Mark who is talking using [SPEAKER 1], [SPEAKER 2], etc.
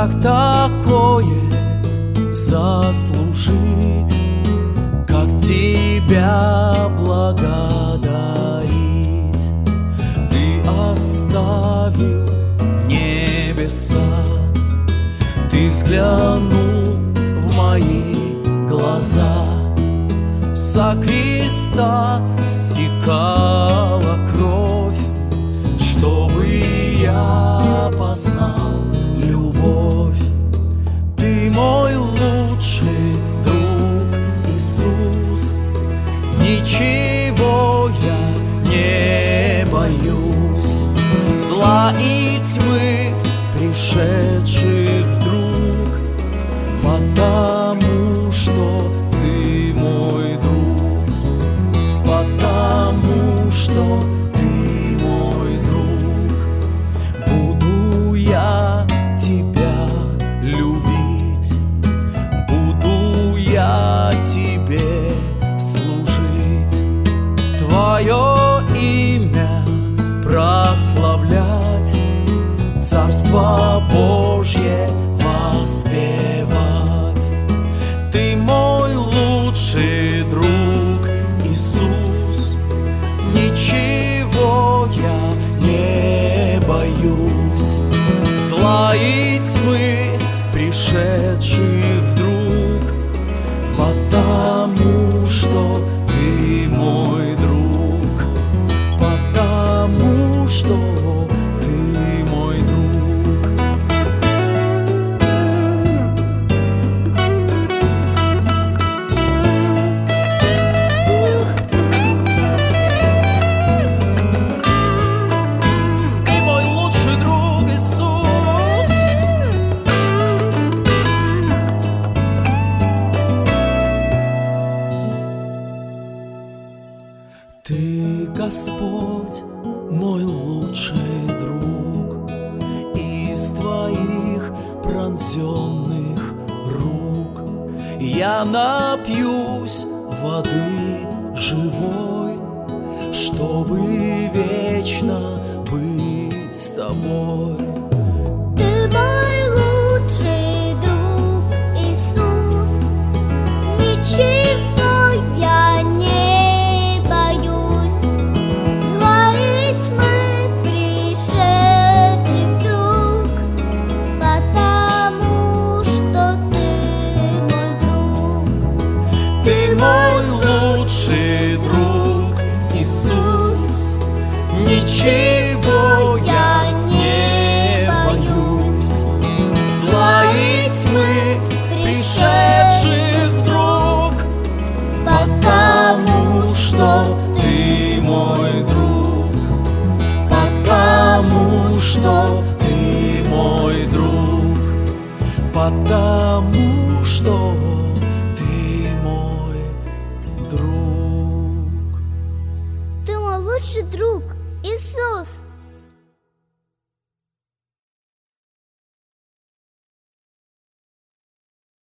[SPEAKER 1] как такое заслужить, как тебя благодарить? Ты оставил небеса, ты взглянул в мои глаза. Со креста стекала кровь, чтобы я познал любовь. Ты мой лучший друг, Иисус, ничего я не боюсь. Зла и тьмы, пришедших вдруг, потому что ты мой друг, потому что ты мой друг. Буду я тебя любить, буду я тебе служить, твое имя прославлять, Царство Божье воспевать. Ты мой лучший друг, Иисус, ничего я не боюсь. Зла и тьмы, пришедших вдруг, потому что ты мой друг, потому что ты мой друг. Ты, Господь, мой лучший друг, из твоих пронзенных рук я напьюсь воды живой, чтобы вечно быть с тобой.
[SPEAKER 2] Ты мой лучший друг, Иисус, ничего я не боюсь. Зла и тьмы, пришедших вдруг, потому что ты мой друг.
[SPEAKER 1] Ты мой лучший друг, Иисус, ничего я не боюсь. Зла и тьмы, пришедших вдруг, потому что ты мой друг, потому что ты мой друг, потому что ты мой друг.
[SPEAKER 2] Ты мой лучший друг, Иисус.